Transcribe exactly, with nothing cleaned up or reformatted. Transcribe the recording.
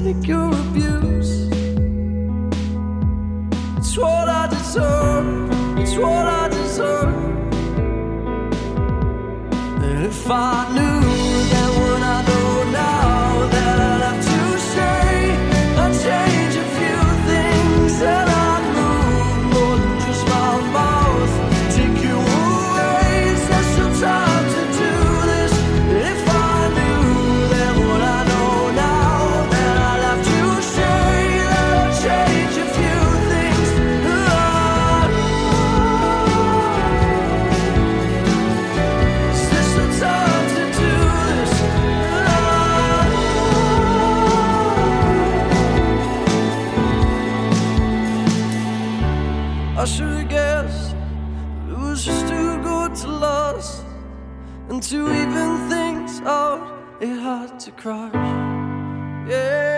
take your abuse. It's what I deserve, it's what I deserve. And if I knew then what I know now, that I'd have to say I'd change a few things, that I'd move more than just my mouth, take you away. Is there some time to do this? If I knew then what I know now, then I'd have to say that I'd change a few things. Is there some time to do this? I should have guessed it was just too good to last, and to even things out it had to crash. Yeah.